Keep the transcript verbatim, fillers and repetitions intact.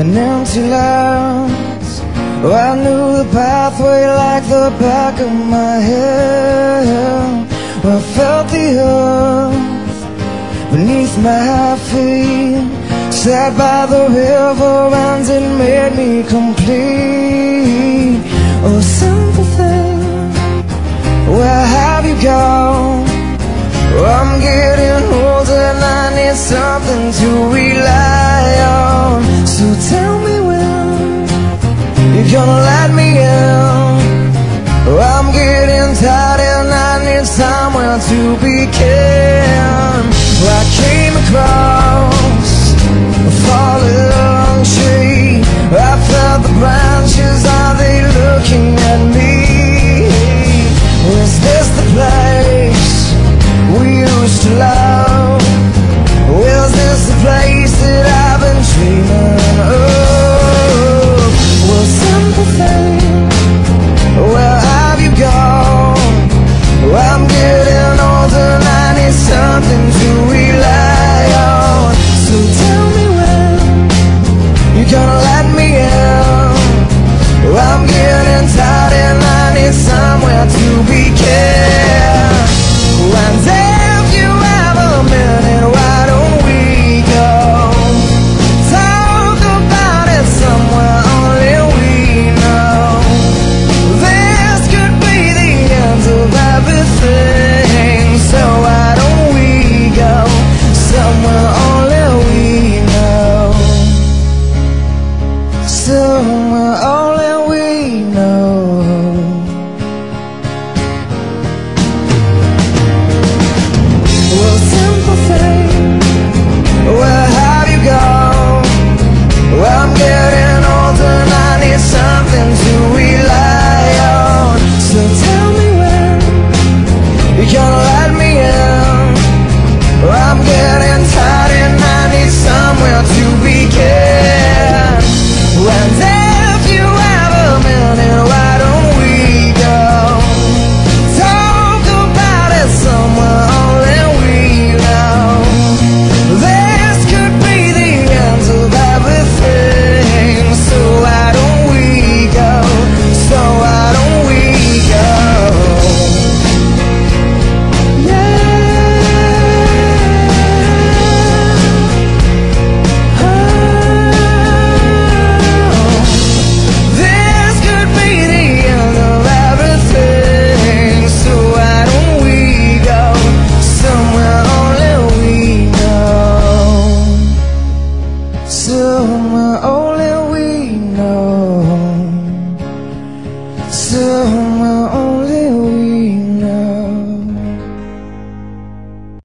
and empty lands. Oh, I knew the pathway like the back of my head. Oh, I felt the earth beneath my feet. Sat by the river and it made me complete. Oh, simple thing, where have you gone? Oh, I'm getting older and I need something to rely on. So tell me when you're gonna let me in. Oh, I'm getting tired and I need somewhere to begin. Oh, I came across a fallen tree. I felt the branches, are they looking at me? Is this the place we used to love?